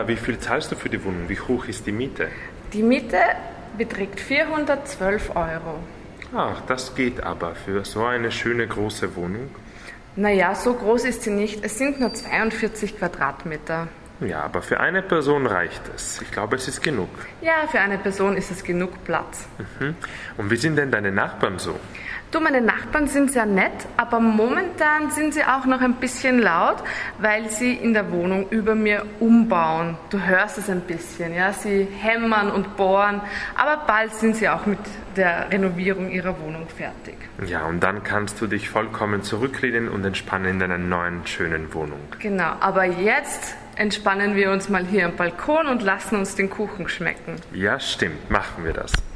Wie viel zahlst du für die Wohnung? Wie hoch ist die Miete? Die Miete beträgt 412 Euro. Ach, das geht aber für so eine schöne große Wohnung. Naja, so groß ist sie nicht. Es sind nur 42 Quadratmeter. Ja, aber für eine Person reicht es. Ich glaube, es ist genug. Ja, für eine Person ist es genug Platz. Und wie sind denn deine Nachbarn so? Du, meine Nachbarn sind sehr nett, aber momentan sind sie auch noch ein bisschen laut, weil sie in der Wohnung über mir umbauen. Du hörst es ein bisschen, ja, sie hämmern und bohren, aber bald sind sie auch mit der Renovierung ihrer Wohnung fertig. Ja, und dann kannst du dich vollkommen zurücklehnen und entspannen in deiner neuen, schönen Wohnung. Genau, aber jetzt entspannen wir uns mal hier am Balkon und lassen uns den Kuchen schmecken. Ja, stimmt, machen wir das.